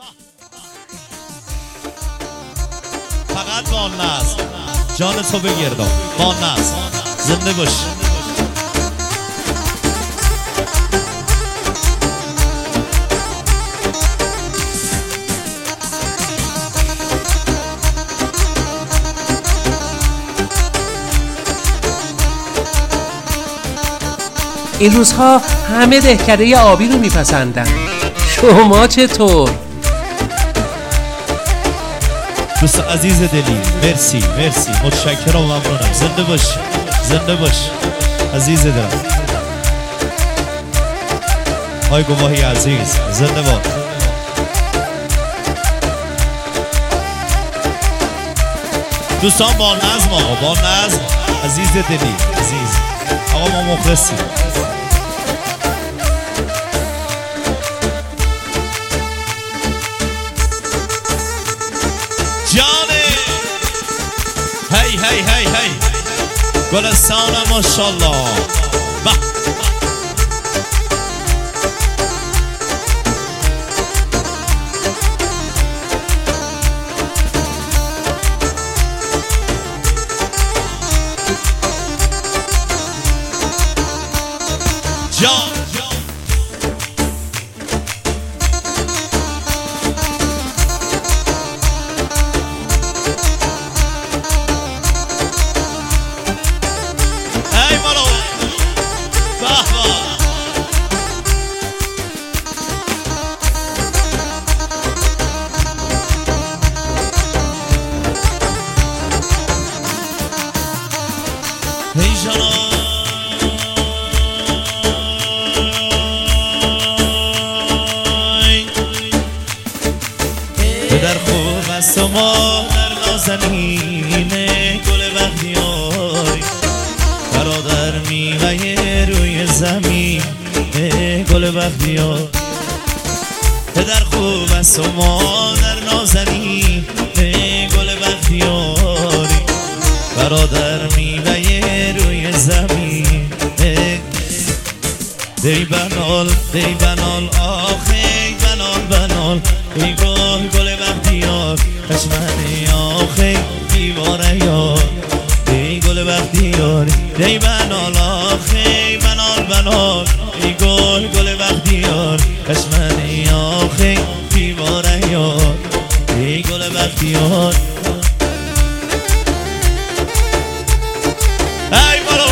فقط با ناز جان تو بگردم با ناز زنده باش. این روزها همه دهکده آبی رو میپسندن. شما چطور؟ دوست عزیز دلی مرسی مرسی متشکرم و ممنونم. زنده باش زنده باش عزیز دلم. آی گواهی عزیز زنده باش. دوستان با نظم آقا با نظم عزیز دلی عزیز آقا ما مخلصیم. جانه هی هی هی هی گلستان ماشالله. جان ای مالو به به ای جانا در خوب است و مادر نازنینه گل بختیاری برادر میوه روی زمین گل بختیاری. پدر خوب است و مادر نازنینه گل بختیاری برادر میوه روی زمین. دی بنال آخی بنال ای گل بختیار کشمنی آخی دیواره یار ای گل بختیار. دی بنال آخی بنال ای گل بختیار کشمنی آخی دیواره یار ای گل بختیار. ای بارو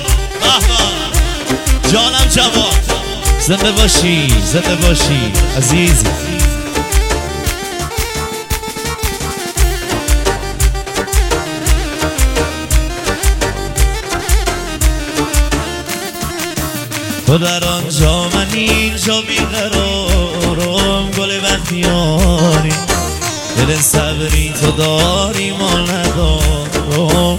جانم جواد زنده باشی عزیزی. تو در آنجا من اینجا بیقرارم گل بختیاری دل صبری تو داری ما ندارم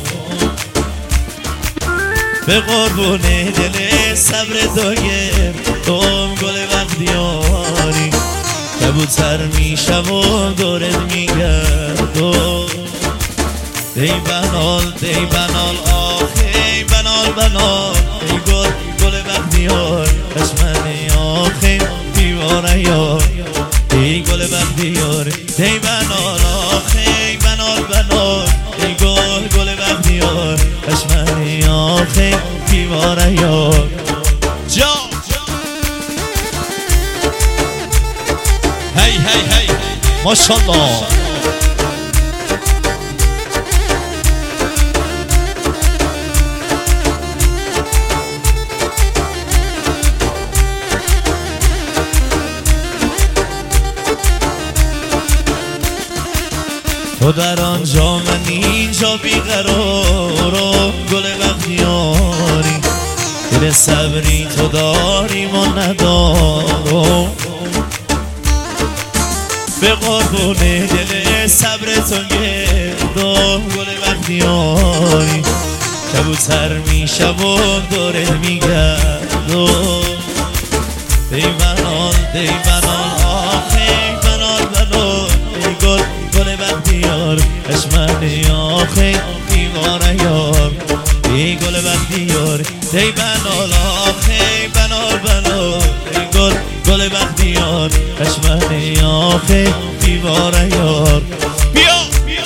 به قربون دل صبر تو گردم گل بختیاری کبوتر میشم و دورت میگردم. دی بنال آخی بنال ای گل بختیار کشمنی آخی دیواره یار ای گل بختیار. دی بنال آخی بنال ای گل بختیار کشمنی آخی دیواره یار. جا هی هی هی ماشالله. تو در آنجا من اینجا بیقرارم گل بختیاری دل صبری تو داری ما ندارم به قربون دل صبر تو گردم گل بختیاری کبوتر میشم و دورت میگردم. دی بنال آخی بنال ای گل بختیار کشمنی آخی دیواره یار ای گل بختیار. دی بنال آخی بنال ای گل بختیار کشمنی آخی به دیوار یار. بیا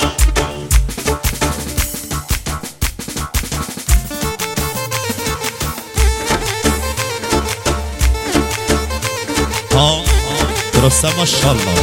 درسته ماشاءالله.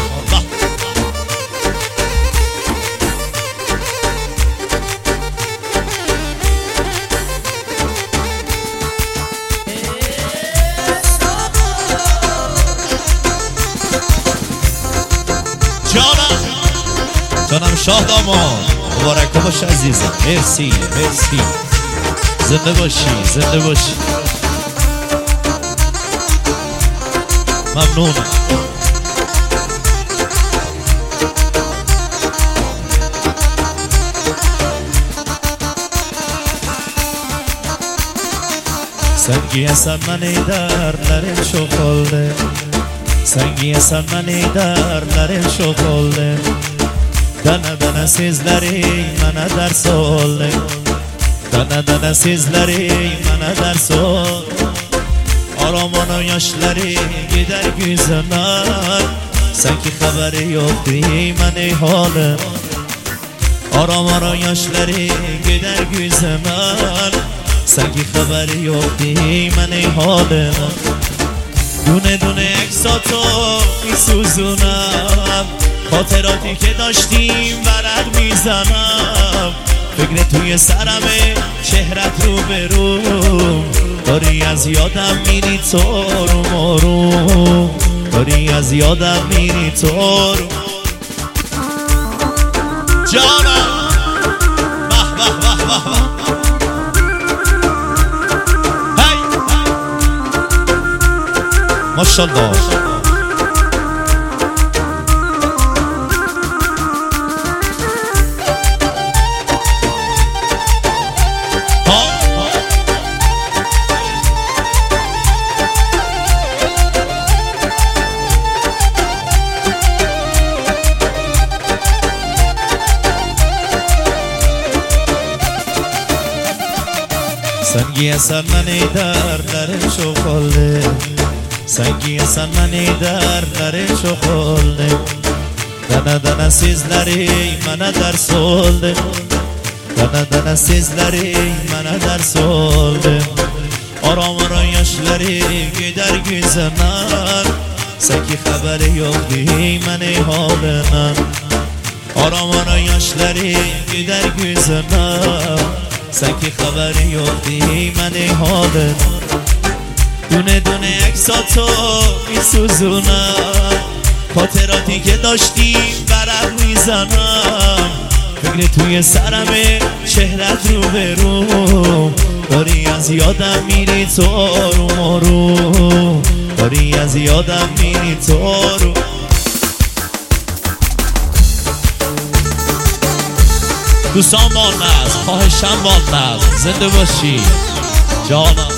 جانم شاه داماد مبارک باش عزیزم. مرسی مرسی. زنده باشی زنده باشی. ممنونم. سنگی اصلا منی در نرین شغله، سنگی اصلا منی در نرین شغله. Dana dana sizleri bana ders ol. Dana dana sizleri bana ders ol. Aramanın yaşları gider güzümden. Sanki haberi yok benim halim. Aramanın yaşları gider güzümden. Sanki haberi yok benim halim. دونه دونه عکساتو میسوزونم، خاطراتی که داشتیم برات میزنم. فکر توی سرمه چهرت رو به رو، داری از یادم میری تو رو مارو، داری از یادم میری تو رو. جانم به به به به به. ماشاءالله. سنگی اصلا منی در شغله، سنگی اصلا منی در شغله. Dana dana sizleri bana ders oldu. Dana dana sizleri bana ders oldu. Aramanın yaşları gider güzemden. Sanki haberi yok benim halimden. Aramanın yaşları gider güzemden. Sanki haberi yok benim halimden. دونه دونه عکساتو میسوزونم، خاطراتی که داشتیم برات میزنم. فکر توی سرمه چهرت رو به رو، داری از یادم میری تو رو مارو، داری از یادم میری تو رو. دوستان مانز خواهشم مانز زنده باشی جانم.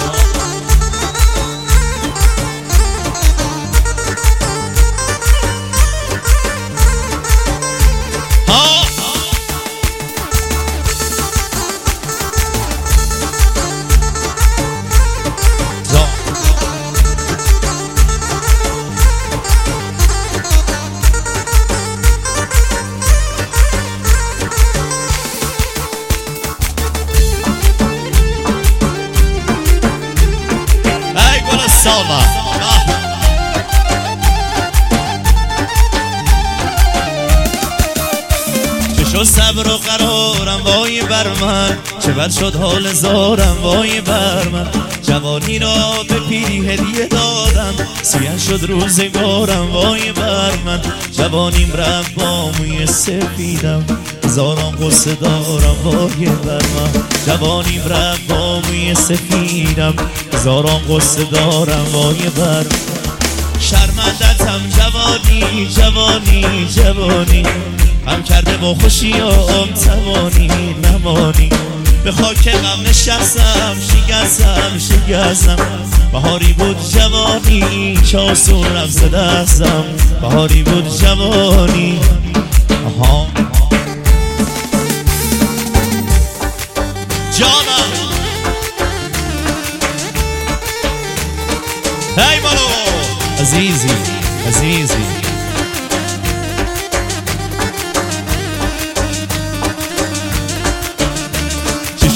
چه صبر و قرارم وای بر من، چه بد شد حال زارم وای بر من. جوانی را به پیری هدیه دادم، سیاه شد روزگارم وای بر من. جوانیم رفت با موی سفیدم، هزاران قصه دارم وای بر من. جوانیم رفت با موی سفیدم، هزاران قصه دارم وای بر من. شرمندتم جوانی جوانی جوانی، هم کرده با خوشیام توانی نمانی. به خاک غم نشستم شکستم شکستم. بهاری بود جوانی چاسون رفت ز دستم، بهاری بود جوانی. آها جانم هی بالو عزیزی عزیزی.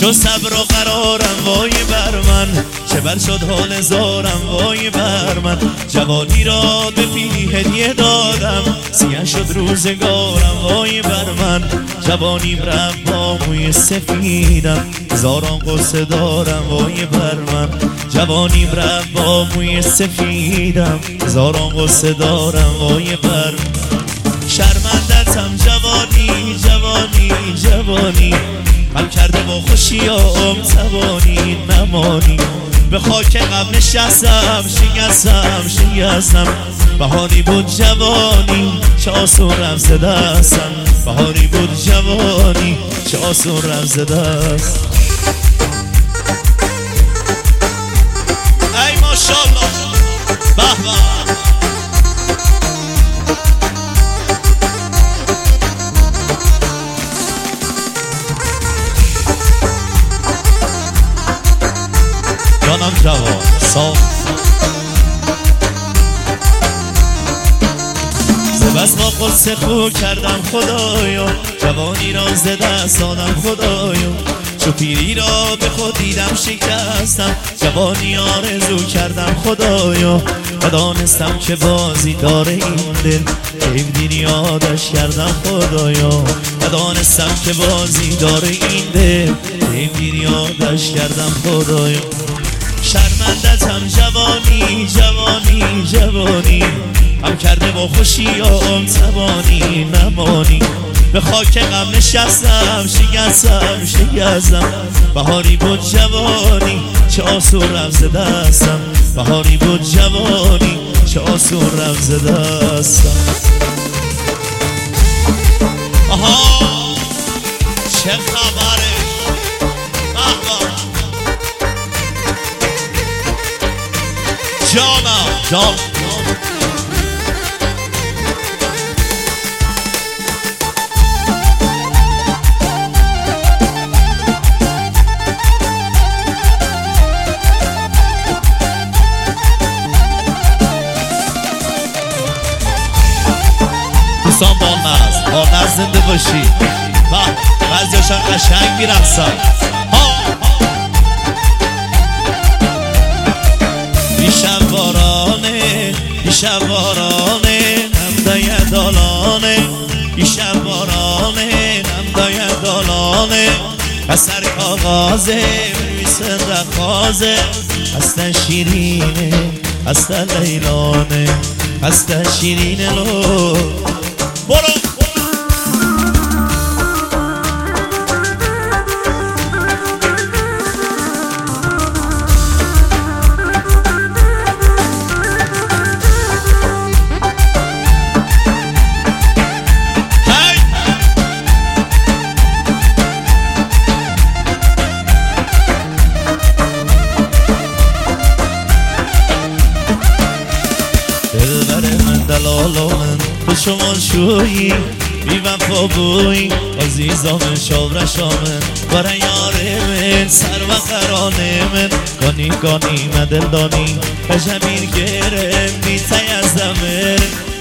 شد صبر و قرارم وای بر من، چه بر شد حال زارم وای بر من. جوانی را به پیری هدیه دادم، سیاه شد روزگارم وای بر من. جوانیم رفت با موی سفیدم، هزاران قصه دارم وای بر من. جوانیم رفت با موی سفیدم، هزاران قصه دارم وای بر من. شرمندتم جوانی جوانی جوانی، غم کرده با خوشیام توانی نمانی. به خاک غم نشستم شکستم بهاری بود جوانی چه آسون رفت ز دستم. بهاری بود جوانی چه آسون رفت ز دست. ای ماشاءالله به به. جانم جوان صاف بس با قصه خو کردم خدایا، جوانی را ز دست دادم خدایا. چو پیری را به خود دیدم شکستم، جوانی آرزو کردم خدایا. و دانستم که بازی داره این دل، حیف دین یادش کردم خدایا. و دانستم که بازی داره این دل، حیف دین یادش کردم خدایا. شرمندتم جوانی جوانی جوانی، غم کرده با خوشیام توانی نمانی. به خاک غم نشستم شکستم بهاری بود جوانی چه آسون رفت ز دستم. بهاری بود جوانی چه آسون رفت ز دستم. آها چه خبره جانم دوستان با ناز زنده باشی. بعضیاشان قشنگ میرقصن. دیشب بارانه نمدای دالانه، دیشب بارانه نمدای دالانه. اثر کاغازه بنویسه رخازه، هستن شیرینه هستن لیلانه، هستن شیرینه لو. برو دلالان تو شما شویی بی وفا بویی، عزیزام شورشامن برای یار من سر و قرانه من. گانی من دلدانی بجمیر گرم بیتای از دمر.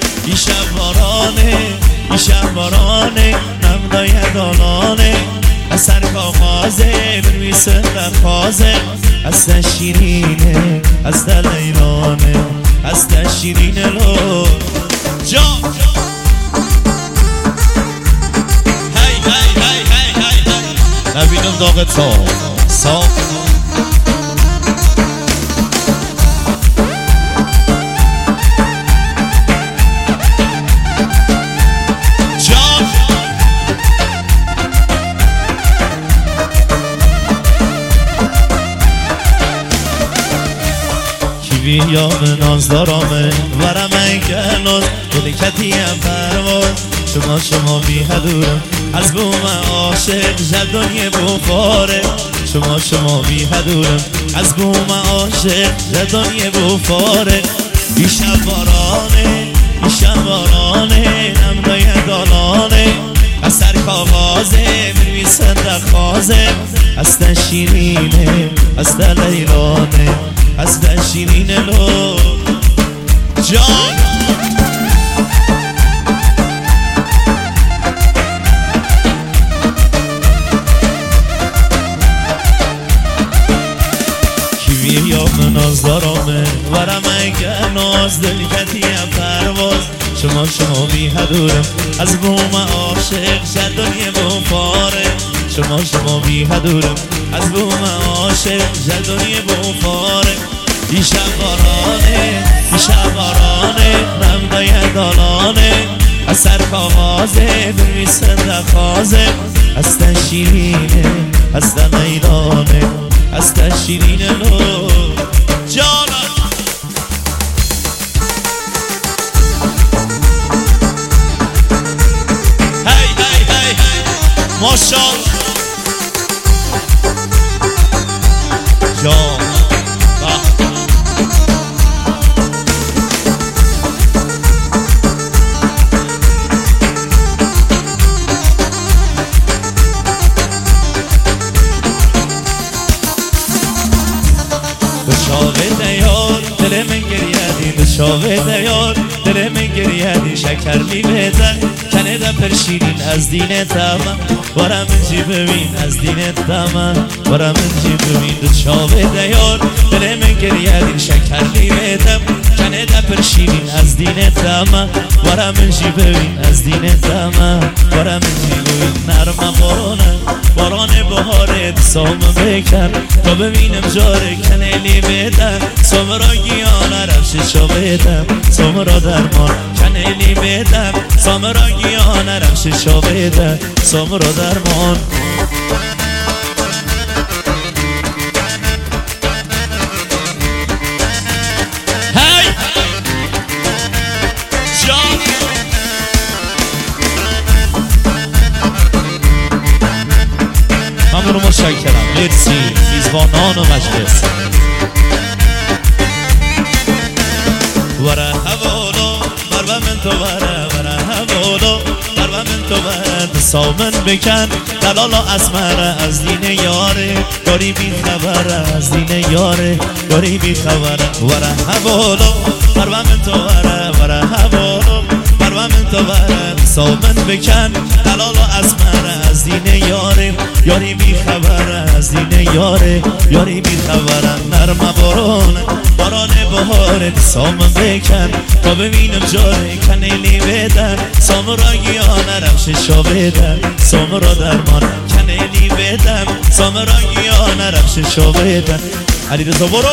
دیشب بارانه نمدای دالانه، اثر کاغازه بنویسه درخوازه. هستن شیرینه هستن لیلانه، هستن شیرینه لو. جان هی نبینم داغ صاف یام نازدارامه ورمه گلوز بودی کتیم پرواز. شما بی حدورم از بوم عاشق جدونی بوفاره. شما بی حدورم از بوم عاشق جدونی بوفاره. دیشب بارانه نمدای دالانه، اثر کاغازه بنویسه درخوازه. هستن شیرینه هستن لیلانه، هستن شیرینه لو. جان دلکتیم پرواز شما بی حدورم از بوم عاشق شد دنیا بوم پاره شما بی حدورم از بوم عاشق شد دنیا بوم پاره دیشب بارانه رمضای دالانه از سر کاغازه بریسن دخازه از شیرینه از میدانه از شیرینه لو جانم هی ماشاءالله جان دل من گریادی بشاوه دیار دل من گریادی شکر می بهتر کنه دا پرشیرین از دین تمام برام جی ببین از دین تمام برام جی ببین بشاوه دیار دل من گریادی شکر می بهتر کنه دا پرشیرین از دین تمام برام جی ببین از دین تمام برام جی ببین نرم باران بهاره سام بکن تا ببینم جاره کنه لی بدن سام را گیانه رفش شو بدم سام را درمان کنه لی بدم سام را گیانه رفش شو بدم سام را درمان هی جان ممنون و متشکرم مرسی میزبانان و مجلس وره هوالو مرو من تو وره هوالو مرو من تو وره سامن بکن دلالا اسمره از دین یاره داری بی خبره از دین یاره داری بی خبره وره هوالو مرو من تو وره هوالو مرو من تو وره سامن بکن دلالا اسمره از دین یاره یاری بی خبره از دین یاره یاری بی خبره نرم باران بهاره سام بکن تا ببینم جاره کنیلی بدن سام را گیانه رفش شو بدن سام را درمان کنیلی بدن سام را گیانه رفش شو بدن علی رضا برو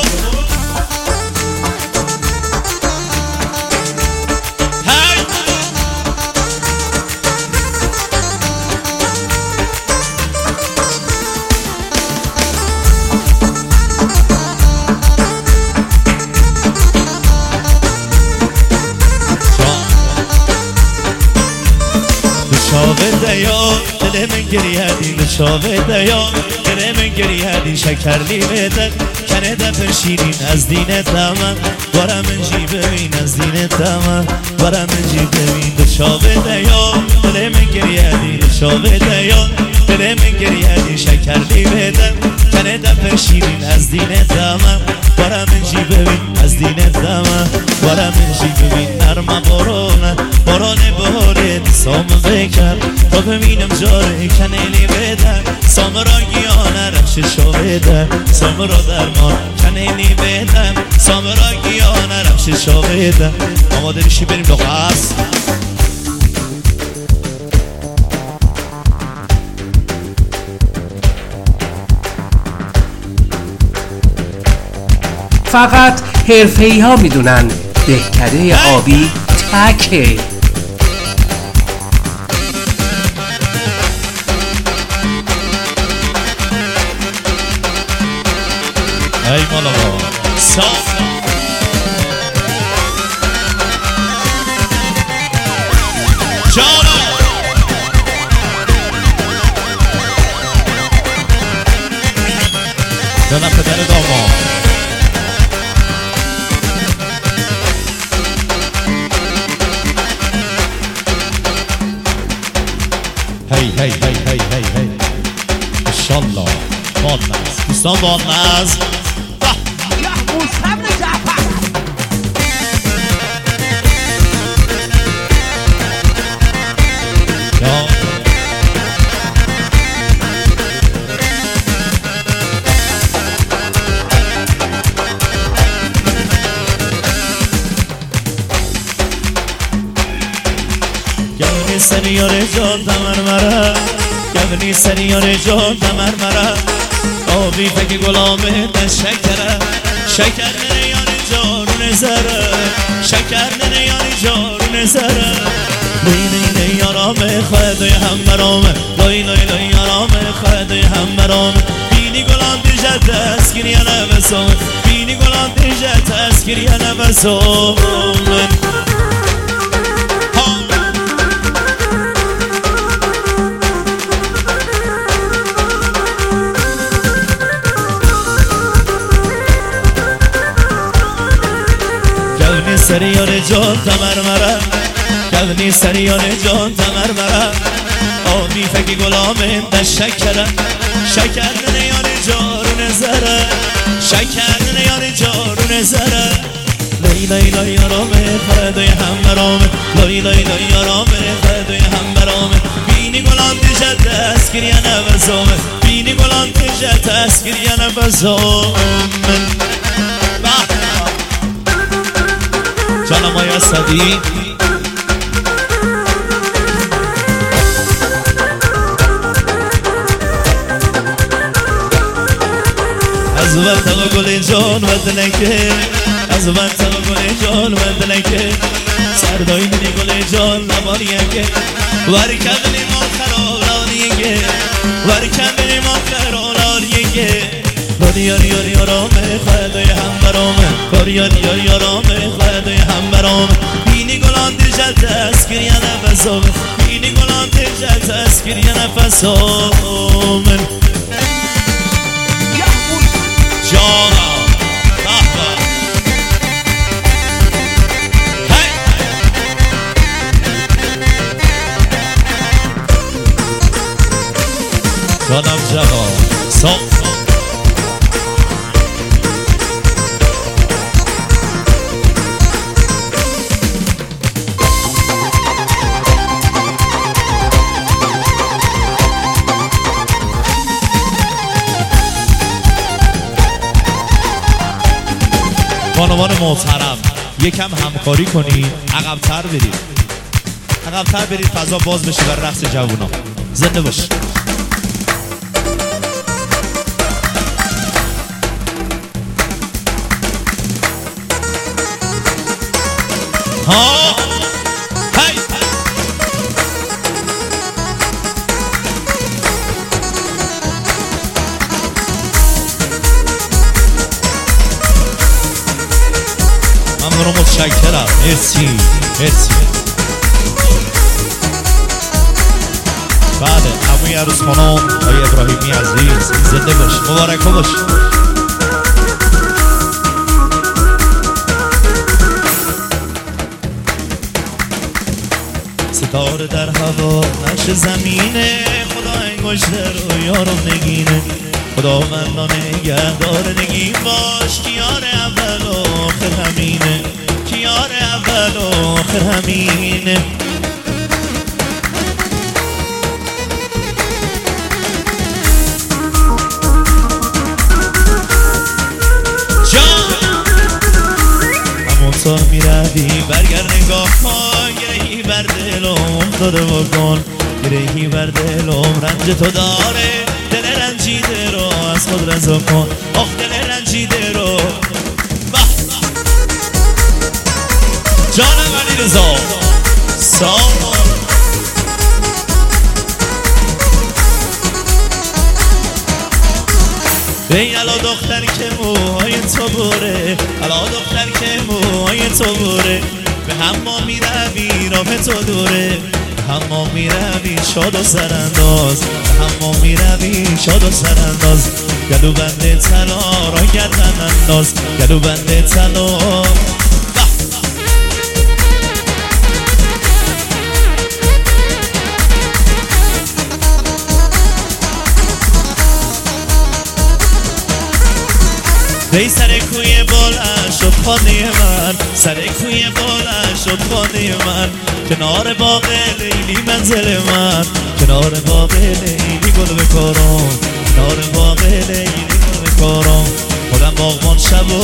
بشاوه دیار دل من گریادی بشاوه دیار دل من گریادی شکر لی بدن کنه دا پرشیرین از دین تمام برام جی ببین از دین تمام برام جی ببین بشاوه دیار دل من گریادی بشاوه دیار دل من گریادی شکر لی بدن کنه دا پرشیرین از دین تمام برام جی ببین از دین تمام برام جی ببین نرم باران بهاره سام بکن تا ببینم جاره کنیلی بدن سام را گیانه رفش شو بدن سام را درمان کنیلی بدن سام را گیانه رفش شو بدن آماده میشی بریم لغاز فقط حرفه‌ای ها میدونن دهکده آبی تکه ای مالا صاف جانا دلم پدر داما هی انشالله بادنز دوستان بادنز گونی سریار جان دمر مرا گونی سریار جان دمر مرا آبی فکی گلامه ده شکره شکر ننه یاری جارون زره شکر ننه یاری جارون زره لای لای یارامه خواهدوی هم برامه لای لای لای یارامه خواهدوی هم برامه بینی گلان دیجه دستگیری نفسامه بینی گلان دیجه دستگیری نفسامه سریار جان تمر مرا گونی سریار جان تمر مرا آبی فکی گلامه ده شکره شکر ننه یاری جارون زره شکر ننه یاری جارون زره لای لای لای یارامه خواهدوی هم برامه لای لای لای یارامه خواهدوی هم برامه بینی گلان دیجه دستگیری نفسامه بینی گلان دیجه دستگیری نفسامه جانم های اسدی از وقت گل جان و دلکه از وقت گل جان و دلکه سردایی بینی گل جان نباریه که ورکم بینی ما خراریه که ورکم بینی ما خراریه که یاری یاری یارامه خواهدوی هم برامه کاری یاری یاری یارامه خواهدوی هم برامه بینی گلان دیجه دستگیری نفسامه بینی گلان دیجه دستگیری نفسامه جانا جانم جانا صاف بانوان محترم یکم همکاری کنید عقب‌تر برید عقب‌تر برید فضا باز بشه بر رقص جوونا زنده باش ها هی ممنون متشکرم مرسی مرسی بله عموی عروس خانم آقای ابراهیمی عزیز زنده باش مبارک باش ستاره در هوا نقش زمینه خدا انگشته رو یارم نگینه خدا مندان نگهدار نگین باش کیار اول و آخر همینه کیار اول و آخر همینه همون تا میروی برگرد نگاه کن گرهی بر دلم داده بکن گرهی بر دلم رنج تو داره دل رنجیده رو از خود رضا کن آخ دل رنجیده رو جانم علی رضا سامان ای الا دختر که موهای تو بره الا دختر که موهای تو بره به حمام میروی راه تو دوره به حمام میروی شاد و سرانداز به حمام میروی شاد و سرانداز گلو بند طلا را گردن انداز گلو بند طلا ای سر کوی بلند شد خانه من سر کوی بلند شد خانه من کنار باغ لیلی منزل من کنار باغ لیلی گل بکارم کنار باغ لیلی گل بکارم خودم باغبان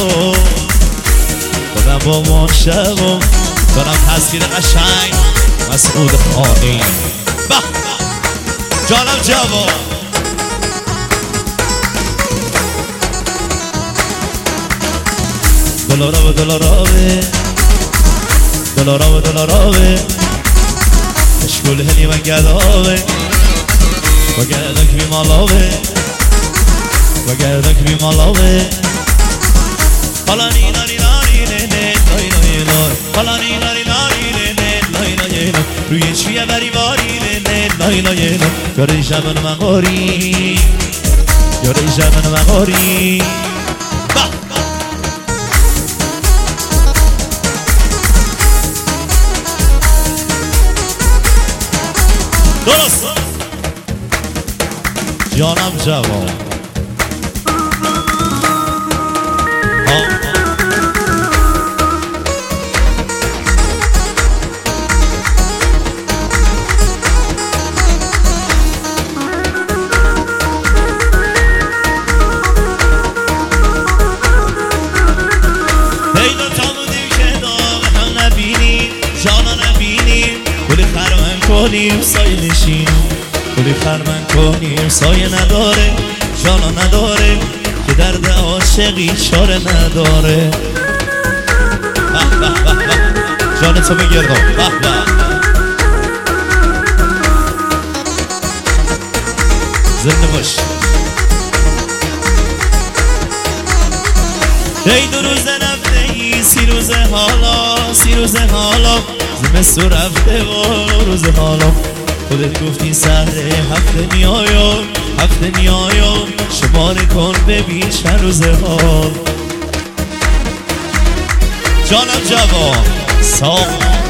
شبم خودم باغبان شبم دارم تصویر قشنگ مسعود خانی. به جانم جوان دلاراوه دلاراوه دلاراوه دلاراوه اشکول هلی من گداوه و گردک بی مالاوه و گردک بی مالاوه حالا نینا نینا نینا نینا نینا حالا نینا نینا نینا نینا نینا روی چیه بری باری نینا نینا نینا گره جمن مغاری گره جمن مغاری درست جانم جوان پیدا تا بودیم که داغ هم نبینیم جانا نبینیم گلی خرمن کنیم سایه نشینیم گلی خرمن کنیم سایه نداره جانا نداره که درد عاشقی چاره نداره جان تو بگردم زنده باش ای دو روز نفته ای سی روز حالا سی روز حالا زمستون رفته و روز حالا خودت گفتی سر هفته میایم هفته میایم شماره کن ببین چند روز حال جانم جوان ساق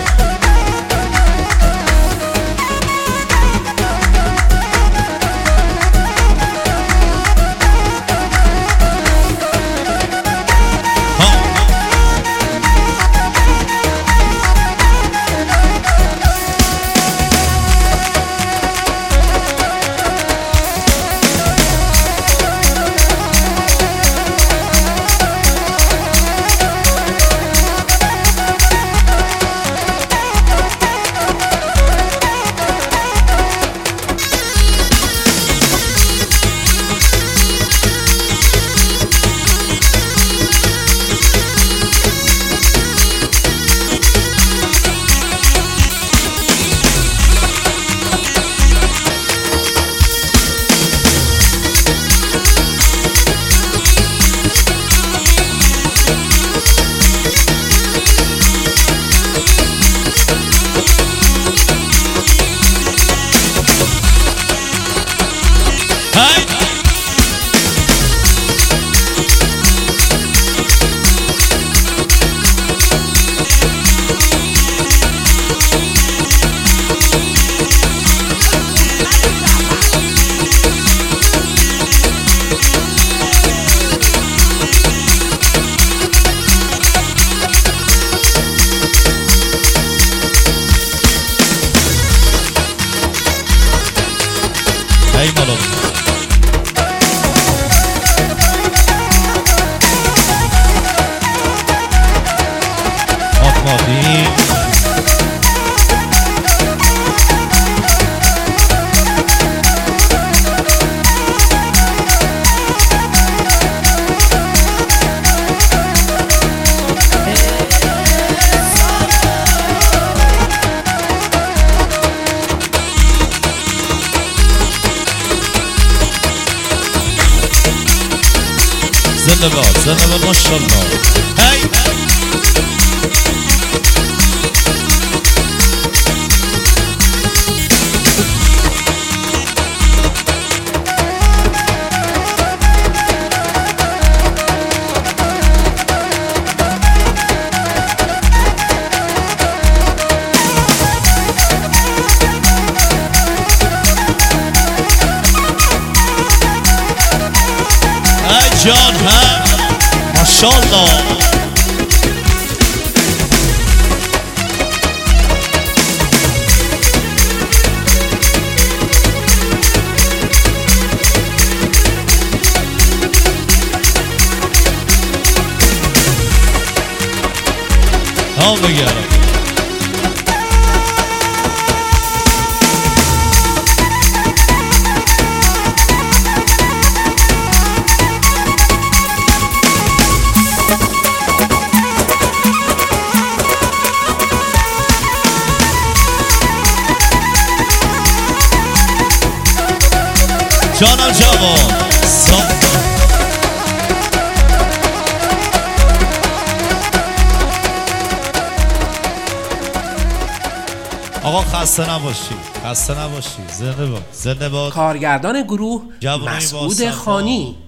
ای مالو آفمادی زنده باد ماشاءالله هی جان هم ماشاءالله ها بگرم آقا خسته نباشی، خسته نباشی. زنده باد، زنده باد. کارگردان گروه جوانای مسعود باصفا. خانی.